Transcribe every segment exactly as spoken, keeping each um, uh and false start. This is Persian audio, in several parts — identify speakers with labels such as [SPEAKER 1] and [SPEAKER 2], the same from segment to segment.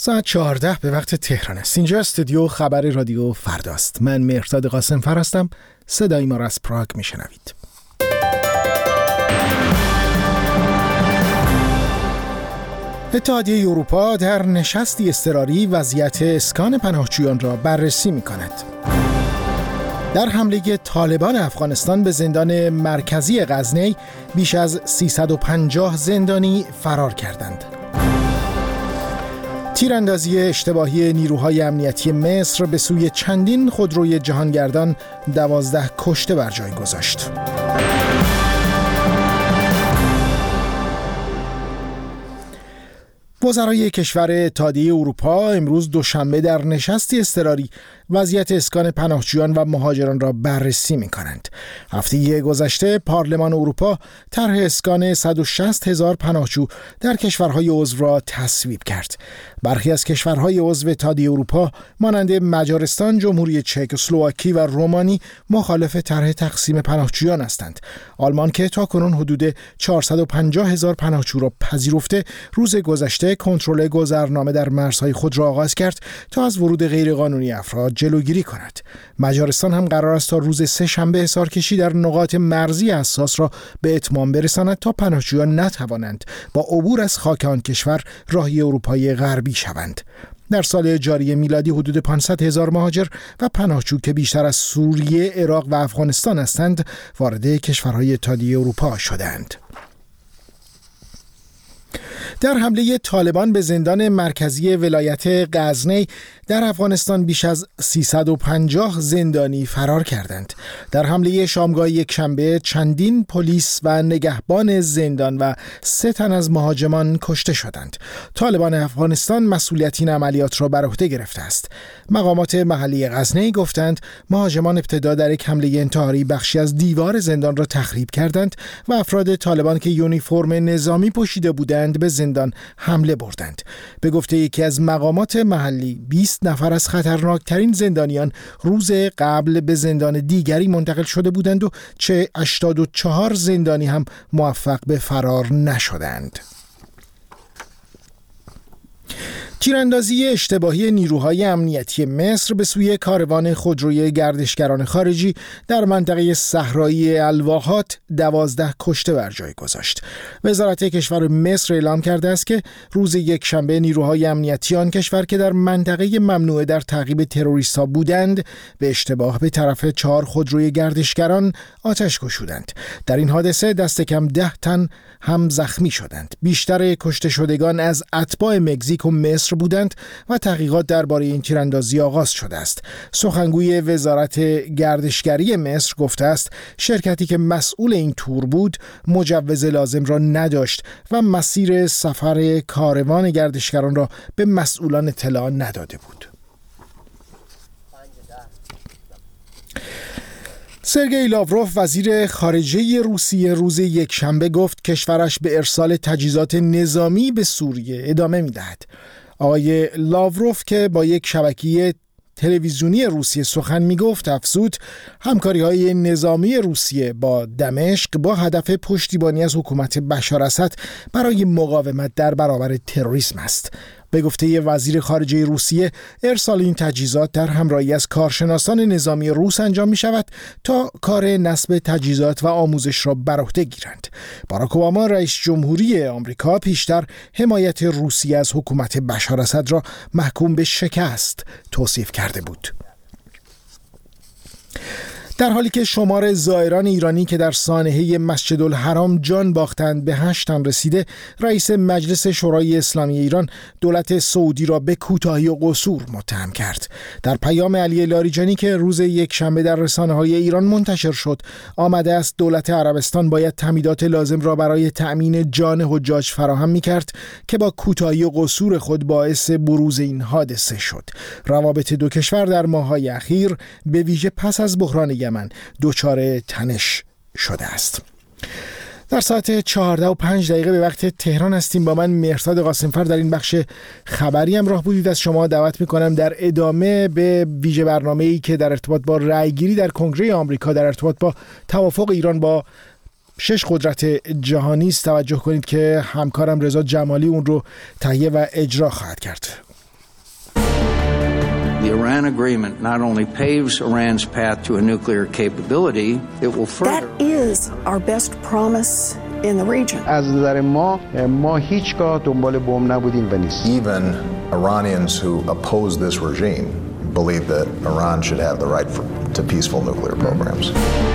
[SPEAKER 1] ساعت چهارده به وقت تهران است. اینجا استودیو خبر رادیو فرداست. من مهرداد قاسم‌فر هستم. صدای ما را از پراگ میشنوید. اتحادیه اروپا در نشستی اضطراری وضعیت اسکان پناهجویان را بررسی می‌کند. در حمله طالبان افغانستان به زندان مرکزی غزنی بیش از سیصد و پنجاه زندانی فرار کردند. تیراندازی اشتباهی نیروهای امنیتی مصر به سوی چندین خودروی جهانگردان دوازده کشته بر جای گذاشت. وزرای کشور اتحادیه اروپا امروز دوشنبه در نشستی اضطراری وضعیت اسکان پناهجویان و مهاجران را بررسی می‌کنند. هفته گذشته پارلمان اروپا طرح اسکان صد و شصت هزار پناهجو در کشورهای عضو را تصویب کرد. برخی از کشورهای عضو اتحادیه اروپا مانند مجارستان، جمهوری چک، اسلواکی و رومانی مخالف طرح تقسیم پناهجویان هستند. آلمان که تاکنون حدود چهارصد و پنجاه هزار پناهجو را پذیرفته، روز گذشته کنترل گذرنامه در مرزهای خود را آغاز کرد تا از ورود غیرقانونی افراد جلوگیری کند. مجارستان هم قرار است تا روز سه شنبه حصارکشی در نقاط مرزی حساس را به اتمام برساند تا پناهجویان نتوانند با عبور از خاک آن کشور راهی اروپای غربی شوند. در سال جاری میلادی حدود پانصد هزار مهاجر و پناهجو که بیشتر از سوریه، عراق و افغانستان هستند وارد کشورهای اتحادیه اروپا شدند. در حمله طالبان به زندان مرکزی ولایت غزنی در افغانستان بیش از سیصد و پنجاه زندانی فرار کردند. در حمله شامگاه یک شنبه چندین پلیس و نگهبان زندان و سه تن از مهاجمان کشته شدند. طالبان افغانستان مسئولیت این عملیات را بر عهده گرفته است. مقامات محلی غزنی گفتند مهاجمان ابتدا در یک حمله انتحاری بخشی از دیوار زندان را تخریب کردند و افراد طالبان که یونیفرم نظامی پوشیده بودند به زندان حمله بردند. به گفته یکی از مقامات محلی بیست نفر از خطرناکترین زندانیان روز قبل به زندان دیگری منتقل شده بودند و چه هشتاد و چهار زندانی هم موفق به فرار نشدند. تیراندازی اشتباهی نیروهای امنیتی مصر به سوی کاروان خودروی گردشگران خارجی در منطقه صحرایی الواحات دوازده کشته بر جای گذاشت. وزارت کشور مصر اعلام کرده است که روز یک شنبه نیروهای امنیتی آن کشور که در منطقه ممنوعه در تعقیب تروریست‌ها بودند به اشتباه به طرف چهار خودروی گردشگران آتش گشودند. در این حادثه دست کم ده تن هم زخمی شدند. بیشتر کشته شدگان از اتباع مکزیک و مصر بودند و تحقیقات درباره این تیراندازی آغاز شده است. سخنگوی وزارت گردشگری مصر گفته است شرکتی که مسئول این تور بود مجوز لازم را نداشت و مسیر سفر کاروان گردشگران را به مسئولان اطلاع نداده بود. سرگئی لاوروف وزیر خارجه روسیه روز یک شنبه گفت کشورش به ارسال تجهیزات نظامی به سوریه ادامه می‌دهد. آقای لاوروف که با یک شبکه تلویزیونی روسیه سخن می‌گفت افزود همکاری‌های نظامی روسیه با دمشق با هدف پشتیبانی از حکومت بشار اسد برای مقاومت در برابر تروریسم است. به گفته وزیر خارجه روسیه ارسال این تجهیزات در همراهی از کارشناسان نظامی روس انجام می شود تا کار نصب تجهیزات و آموزش را بر عهده گیرند. باراک اوباما رئیس جمهوری آمریکا پیشتر حمایت روسیه از حکومت بشار اسد را محکوم به شکست توصیف کرده بود. در حالی که شمار زائران ایرانی که در سانحه مسجدالحرام جان باختند به هشت تن رسیده، رئیس مجلس شورای اسلامی ایران دولت سعودی را به کوتاهی و قصور متهم کرد. در پیام علی لاریجانی که روز یک شنبه در رسانه‌های ایران منتشر شد، آمده است دولت عربستان باید تمهیدات لازم را برای تأمین جان حجاج فراهم می‌کرد که با کوتاهی و قصور خود باعث بروز این حادثه شد. روابط دو کشور در ماه‌های اخیر به ویژه پس از بحران من دچار تنش شده است. در ساعت چهارده و پنج دقیقه به وقت تهران هستیم. با من مهرداد قاسم‌فر در این بخش خبری هم راه بودید. از شما دعوت میکنم در ادامه به ویژه برنامه‌ای که در ارتباط با رأیگیری در کنگره آمریکا در ارتباط با توافق ایران با شش قدرت جهانی است توجه کنید که همکارم رضا جمالی اون رو تهیه و اجرا خواهد کرد.
[SPEAKER 2] The Iran agreement not only paves Iran's path to a nuclear capability, it will further.
[SPEAKER 3] That is our best promise in the region.
[SPEAKER 4] از نظر ما ما هیچگاه دنبال بمب نبودیم و نیست.
[SPEAKER 5] Even Iranians who oppose this regime believe that Iran should have the right for, to peaceful nuclear programs.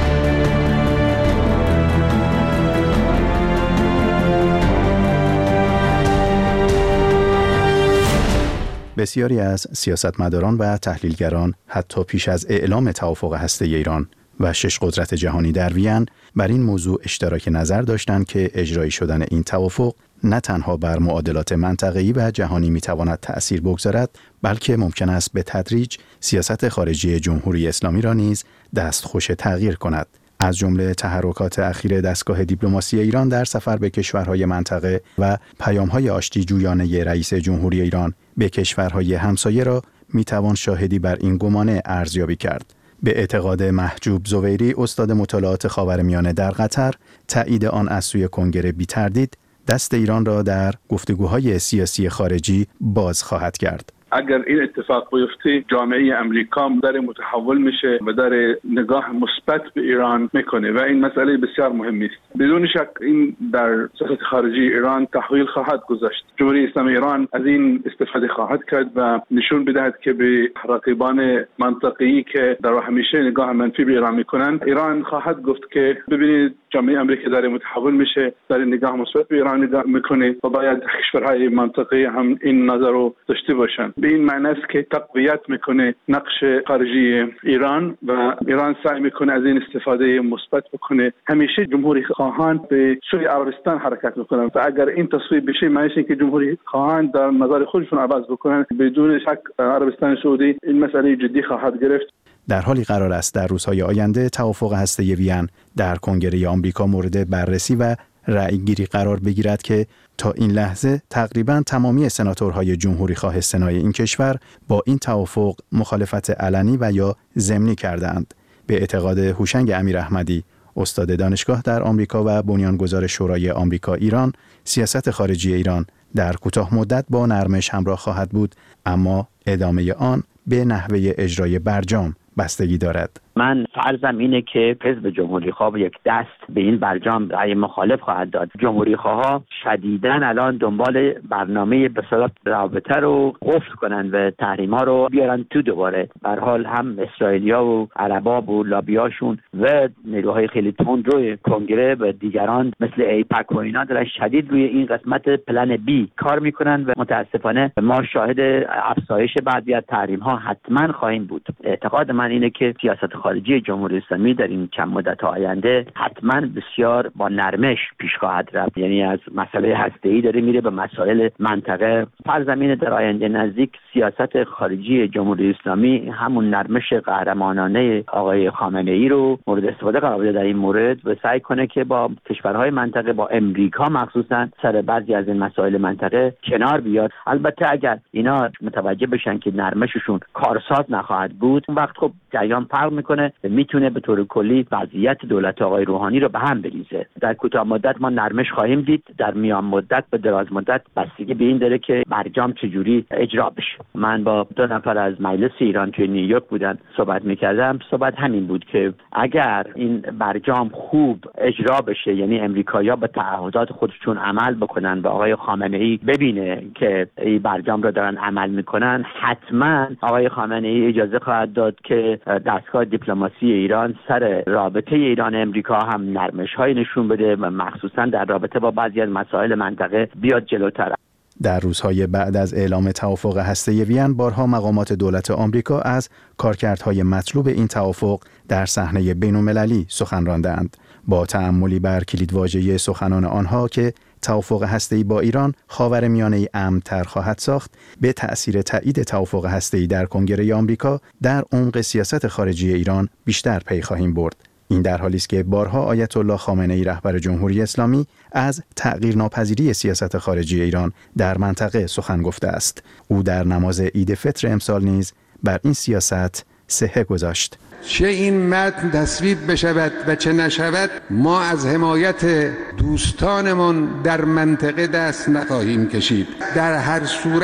[SPEAKER 6] بسیاری از سیاستمداران و تحلیلگران حتی پیش از اعلام توافق هسته ایران و شش قدرت جهانی در وین بر این موضوع اشتراک نظر داشتند که اجرایی شدن این توافق نه تنها بر معادلات منطقه‌ای و جهانی میتواند تأثیر بگذارد، بلکه ممکن است به تدریج سیاست خارجی جمهوری اسلامی را نیز دستخوش تغییر کند. از جمله تحرکات اخیر دستگاه دیپلماسی ایران در سفر به کشورهای منطقه و پیام‌های آشتی جویانه رئیس جمهوری ایران به کشورهای همسایه را میتوان شاهدی بر این گمانه ارزیابی کرد. به اعتقاد محجوب زویری، استاد مطالعات خاورمیانه در قطر، تایید آن از سوی کنگره بی تردید دست ایران را در گفتگوهای سیاسی خارجی باز خواهد کرد.
[SPEAKER 7] اگر این اتفاق بیفته، جامعه امریکا در متحول میشه و در نگاه مثبت به ایران میکنه و این مسئله بسیار مهمی است. بدون شک این در سیاست خارجی ایران تحویل خواهد گذاشت. جمهوری اسلامی ایران از این استفاده خواهد کرد و نشون بدهد که به رقیبان منطقه‌ای که در همیشه نگاه منفی به ایران میکنن، ایران خواهد گفت که ببینید جامعه امریکا داره متحول میشه، در نگاه مثبت به ایران نگاه میکنه و باید کشورهای منطقه‌ای هم این نظر رو داشته باشن. به این معنی است که تقویت میکنه نقش خارجی ایران و ایران سعی میکنه از این استفاده مثبت بکنه. همیشه جمهوری خواهان به سوی عربستان حرکت میکنن و اگر این تصویب بشه معنیش اینه که جمهوری خواهان در نظر خودشون عوض بکنن. بدون شک عربستان سعودی این مسئله جدی خواهد گرفت.
[SPEAKER 6] در حالی قرار است در روزهای آینده توافق هسته وین در کنگره آمریکا مورد بررسی و رأی گیری قرار بگیرد که تا این لحظه تقریباً تمامی سناتورهای جمهوری خواه سنای این کشور با این توافق مخالفت علنی و یا ضمنی کردند. به اعتقاد هوشنگ امیراحمدی، استاد دانشگاه در آمریکا و بنیانگذار شورای آمریکا ایران، سیاست خارجی ایران در کوتاه مدت با نرمش همراه خواهد بود، اما ادامه آن به نحوه اجرای برجام بستگی دارد.
[SPEAKER 8] من فرضم اینه که حزب جمهوری خواه یک دست به این برجام رأی مخالف خواهد داد. جمهوری خواه شدیداً الان دنبال برنامه به اصطلاح رابطه رو قفل کنن و تحریم ها رو بیارن تو دوباره. به هر حال هم اسرائیلیا و عربا و لابیاشون و نیروهای خیلی تند روی کنگره و دیگران مثل ایپک و اینا دارن شدید روی این قسمت پلن بی کار میکنن و متاسفانه ما شاهد افزایش بعضی از تحریم ها حتما خواهیم بود. اعتقاد من اینه که سیاست خارجی جمهوری اسلامی در این چند مدت آینده حتما بسیار با نرمش پیش خواهد رفت. یعنی از مسئله هسته‌ای داره میره به مسائل منطقه. فرض در آینده نزدیک سیاست خارجی جمهوری اسلامی همون نرمش قهرمانانه آقای خامنه ای رو مورد استفاده قرار بده در این مورد و سعی کنه که با کشورهای منطقه، با امریکا مخصوصا سر بعضی از این مسائل منطقه کنار بیاد. البته اگر اینا متوجه بشن که نرمششون کارساز نخواهد بود، اون وقت خب جریان فرق میکنه و میتونه به طور کلی وضعیت دولت آقای روحانی رو به هم بریزه. در کوتاه مدت ما نرمش خواهیم دید، در میان مدت به دراز مدت بستگی به این داره که برجام چجوری اجرا بشه. من با دو نفر از مجلس ایران که نیویورک بودن صحبت میکردم. صحبت همین بود که اگر این برجام خوب اجرا بشه، یعنی امریکایی‌ها به تعهدات خودشون عمل بکنن و آقای خامنه ای ببینه که این برجام رو دارن عمل میکنن، حتما آقای خامنه ای اجازه خواهد داد که دستگاه دیپلماسی ایران سر رابطه ایران امریکا هم نرمش‌های نشون بده و مخصوصا در رابطه با بعضی از مسائل منطقه بیاد جلوتر.
[SPEAKER 6] در روزهای بعد از اعلام توافق هسته وین، بارها مقامات دولت آمریکا از کارکردهای مطلوب این توافق در صحنه بین‌المللی سخن راندند. با تأملی بر کلیدواژه سخنان آنها که توافق هسته‌ای با ایران خاورمیانه‌ای امن‌تر خواهد ساخت، به تأثیر تایید توافق هسته‌ای در کنگره آمریکا در عمق سیاست خارجی ایران بیشتر پی خواهیم برد. این در حالی است که بارها آیت الله خامنه‌ای رهبر جمهوری اسلامی از تغییرناپذیری سیاست خارجی ایران در منطقه سخن گفته است. او در نماز عید فطر امسال نیز بر این سیاست صحه گذاشت.
[SPEAKER 4] چه این متن تصویب بشود و چه نشود، ما از حمایت دوستانمان در منطقه دست نخواهیم کشید. در هر صورت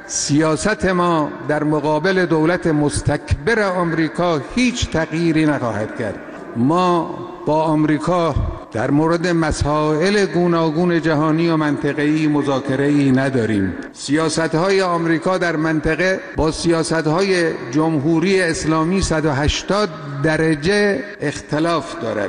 [SPEAKER 4] سیاست ما در مقابل دولت مستکبر آمریکا هیچ تغییری نخواهد کرد. ما با آمریکا در مورد مسائل گوناگون جهانی و منطقه‌ای مذاکره‌ای نداریم. سیاست‌های آمریکا در منطقه با سیاست‌های جمهوری اسلامی صد و هشتاد درجه اختلاف دارد.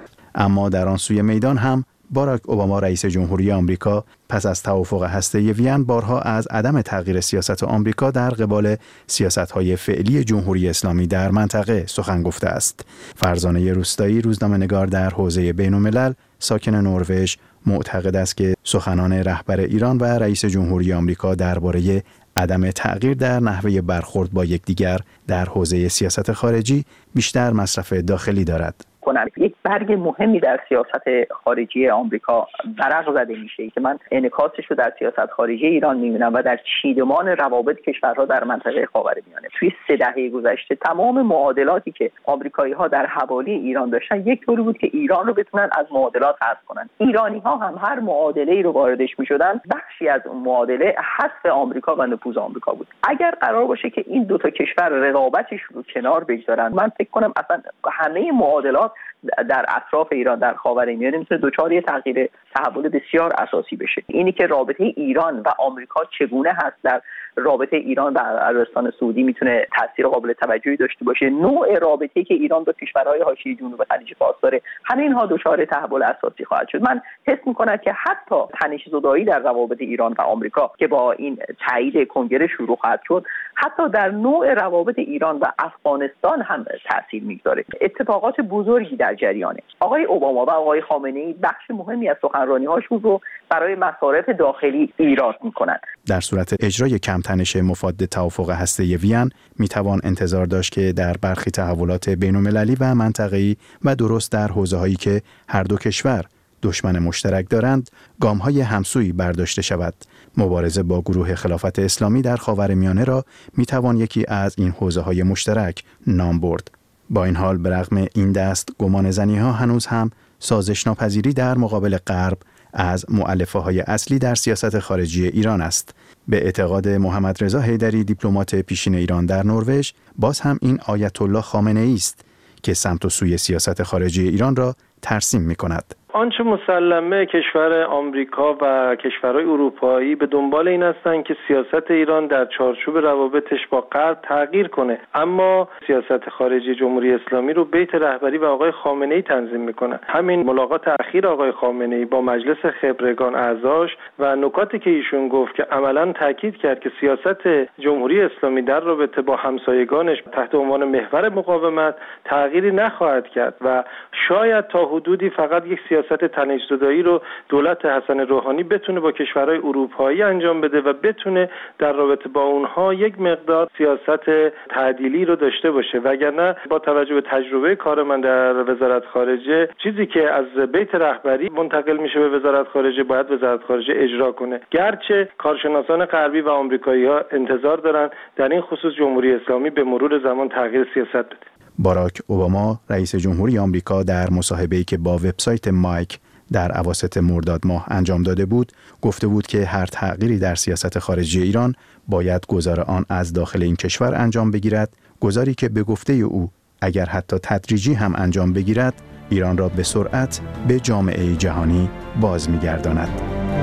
[SPEAKER 6] اما در آن سوی میدان هم باراک اوباما رئیس جمهوری آمریکا پس از توافق هسته‌ای وین بارها از عدم تغییر سیاست آمریکا در قبال سیاست‌های فعلی جمهوری اسلامی در منطقه سخن گفته است. فرزانه روستایی، روزنامه‌نگار در حوزه بین‌الملل، ساکن نروژ، معتقد است که سخنان رهبر ایران و رئیس جمهوری آمریکا درباره عدم تغییر در نحوه برخورد با یکدیگر در حوزه سیاست خارجی بیشتر مصرف داخلی دارد.
[SPEAKER 8] کنن. یک برگ مهمی در سیاست خارجی آمریکا ورق زده میشه که من انعکاسش رو در سیاست خارجی ایران میبینم و در چیدمان روابط کشورها در منطقه خاورمیانه. توی سه دهه گذشته تمام معادلاتی که آمریکایی‌ها در حوالی ایران داشتن یک طوری بود که ایران رو بتونن از معادلات حذف کنن. ایرانی‌ها هم هر معادله‌ای رو واردش میشدن بخشی از اون معادله حذف آمریکا و نفوذ آمریکا بود. اگر قرار باشه که این دو تا کشور رقابتش رو کنار بگذارن، من فکر کنم اصلا همه معادلات در اطراف ایران در خاورمیانه میتونه دچار یه تغییر تحول بسیار اساسی بشه. اینی که رابطه ایران و آمریکا چگونه هست در رابطه ایران و عربستان سعودی میتونه تاثیر قابل توجهی داشته باشه. نوع رابطه‌ای که ایران با کشورهای حاشیه جنوب خلیج فارس داره، همه اینها دچار تحول اساسی خواهد شد. من حس می‌کنم که حتی تنش زدایی در روابط ایران و آمریکا که با این تایید کنگره شروع خواهد شد، حتی در نوع روابط ایران و افغانستان هم تاثیر می‌گذاره. اتفاقات بزرگی در جریانه. آقای اوباما و آقای خامنه‌ای بخش مهمی از سخنرانی‌هاشون رو برای مصارف داخلی ایراد می‌کنند.
[SPEAKER 6] در صورت اجرای کم تنش مفاد توافق هسته‌ای وین میتوان انتظار داشت که در برخی تحولات بین‌المللی و منطقه‌ای و درست در حوزه‌هایی که هر دو کشور دشمن مشترک دارند، گام‌های همسویی برداشته شود. مبارزه با گروه خلافت اسلامی در خاورمیانه را میتوان یکی از این حوزه‌های مشترک نام برد. با این حال برغم این دست گمان زنی‌ها هنوز هم سازش ناپذیری در مقابل غرب از مؤلفه‌های اصلی در سیاست خارجی ایران است. به اعتقاد محمد رضا حیدری، دیپلمات پیشین ایران در نروژ، باز هم این آیت الله خامنه‌ای است که سمت و سوی سیاست خارجی ایران را ترسیم می‌کند.
[SPEAKER 9] آنچه مسلمه کشور آمریکا و کشورهای اروپایی به دنبال این هستند که سیاست ایران در چارچوب روابطش با غرب تغییر کنه، اما سیاست خارجی جمهوری اسلامی رو بیت رهبری و آقای خامنه‌ای تنظیم میکنن. همین ملاقات اخیر آقای خامنه‌ای با مجلس خبرگان اعضاش و نکاتی که ایشون گفت که عملاً تاکید کرد که سیاست جمهوری اسلامی در رابطه با همسایگانش تحت عنوان محور مقاومت تغییری نخواهد کرد و شاید تا حدودی فقط یک سیاست سیاست تنش‌زدایی رو دولت حسن روحانی بتونه با کشورهای اروپایی انجام بده و بتونه در رابطه با اونها یک مقدار سیاست تعدیلی رو داشته باشه، وگرنه با توجه به تجربه کار من در وزارت خارجه چیزی که از بیت رهبری منتقل میشه به وزارت خارجه باید وزارت خارجه اجرا کنه، گرچه کارشناسان غربی و آمریکایی‌ها انتظار دارن در این خصوص جمهوری اسلامی به مرور زمان تغییر سیاست بده.
[SPEAKER 6] باراک اوباما رئیس جمهوری آمریکا در مصاحبه‌ای که با وبسایت مایک در اواسط مرداد ماه انجام داده بود گفته بود که هر تغییری در سیاست خارجی ایران باید گذار آن از داخل این کشور انجام بگیرد، گذاری که به گفته او اگر حتی تدریجی هم انجام بگیرد ایران را به سرعت به جامعه جهانی باز می‌گرداند.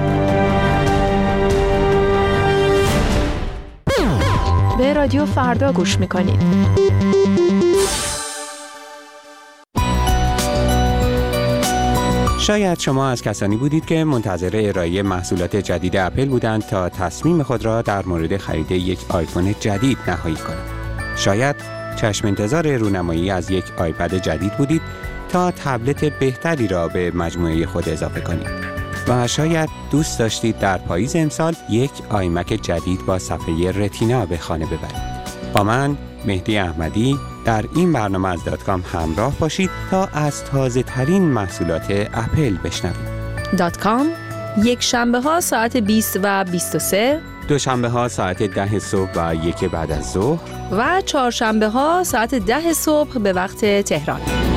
[SPEAKER 10] به رادیو فردا گوش می‌کنید.
[SPEAKER 11] شاید شما از کسانی بودید که منتظر ارائه محصولات جدید اپل بودند تا تصمیم خود را در مورد خرید یک آیفون جدید نهایی کنید. شاید چشم انتظار رونمایی از یک آیپد جدید بودید تا تبلت بهتری را به مجموعه خود اضافه کنید. و شاید دوست داشتید در پاییز امسال یک آیمک جدید با صفحه رتینا به خانه ببرید. با من مهدی احمدی در این برنامه از دات کام همراه باشید تا از تازه ترین محصولات اپل بشنوید.
[SPEAKER 10] دات کام یک شنبه ها ساعت بیست و بیست و سه،
[SPEAKER 11] دوشنبه ها ساعت ده صبح و یک بعد از ظهر
[SPEAKER 10] و چهارشنبه ها ساعت ده صبح به وقت تهران.